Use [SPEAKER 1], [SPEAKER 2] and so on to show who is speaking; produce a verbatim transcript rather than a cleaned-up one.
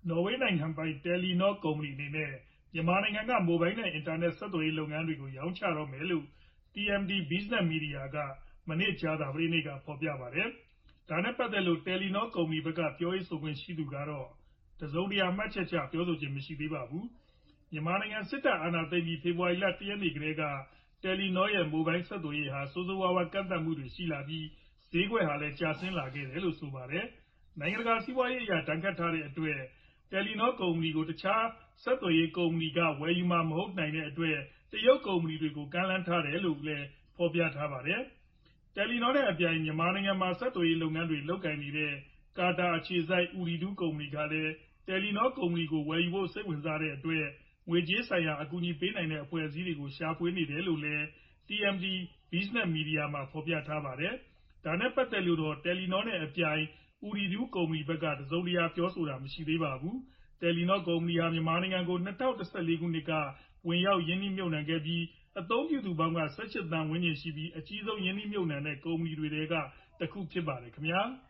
[SPEAKER 1] နော်ဝေနိုင်ငံပိုင် တယ်လီနော ကုမ္ပဏီအနေနဲ့ မြန်မာနိုင်ငံက မိုဘိုင်းနဲ့ အင်တာနက် ဆက်သွယ်ရေးလုပ်ငန်းတွေကို ရောင်းချတော့မယ်လို့ တီ အမ် တီ Business Media က မနေ့ ကြာသပတေးနေ့က ဖော်ပြပါတယ်။ ဒါနဲ့ပတ်သက်လို့ တယ်လီနော ကုမ္ပဏီဘက်က ပြောရေးဆိုခွင့်ရှိသူကတော့ တစုံတရာ မှတ်ချက်ချပြောဆိုခြင်း မရှိသေးပါဘူး။ မြန်မာနိုင်ငံ စစ်တပ်အာဏာသိမ်းပြီး ဖေဖော်ဝါရီလ ၁ ရက်နေ့ကတည်းက တယ်လီနော ရဲ့ မိုဘိုင်းဆက်သွယ်ရေးဟာ ဆိုးဆိုးဝါးဝါး ကန့်သတ်မှုတွေရှိလာပြီး ဈေးကွက်ဟာလည်း ကျဆင်းလာခဲ့တယ်လို့ ဆိုပါတယ်။ နိုင်ငံတကာ စီးပွားရေးအရ ဒဏ်ခတ်ထားတဲ့အတွက် တယ်လီနော ကုမ္ပဏီကို တခြားဆက်သွယ်ရေးကုမ္ပဏီက ဝယ်ယူမှာမဟုတ်နိုင်တဲ့အတွက် တရုတ်ကုမ္ပဏီတွေကို ကမ်းလှမ်းထားတယ်လို့လည်း ဖော်ပြထားပါတယ်။ တယ်လီနော နဲ့အပြိုင် မြန်မာနိုင်ငံမှာ ဆက်သွယ်ရေးလုပ်ငန်းတွေ လုပ်ကိုင်နေတဲ့ ကာတာအခြေစိုက် Ooredoo ကုမ္ပဏီကလည်း တယ်လီနော ကုမ္ပဏီကို ဝယ်ယူဖို့ စိတ်ဝင်စားတဲ့အတွက် ငွေကြေးဆိုင်ရာ အကူအညီပေးနိုင်တဲ့ အဖွဲ့အစည်းတွေကို ရှာဖွေနေတယ်လို့လည်း တီ အမ် တီ Business Media မှာ ဖော်ပြထားပါတယ်။ ဒါနဲ့ပတ်သက်လို့တော့ တယ်လီနော နဲ့အပြိုင် Ooredoo ကုမ္ပဏီဘက်က တစုံတရာပြောဆိုတာ မရှိသေးပါဘူး။ တယ်လီနော ကုမ္ပဏီဟာ မြန်မာနိုင်ငံကို ၂၀၁၄ ခုနှစ်က ဝင်ရောက်ရင်းနှီးမြှုပ်နှံခဲ့ပြီး အသုံးပြုသူပေါင်း ၁၈ သန်းဝန်းကျင်ရှိပြီး အကြီးဆုံး ရင်းနှီးမြှုပ်နှံတဲ့ ကုမ္ပဏီတွေထဲက တခုဖြစ်ပါတယ်ခင်ဗျာ။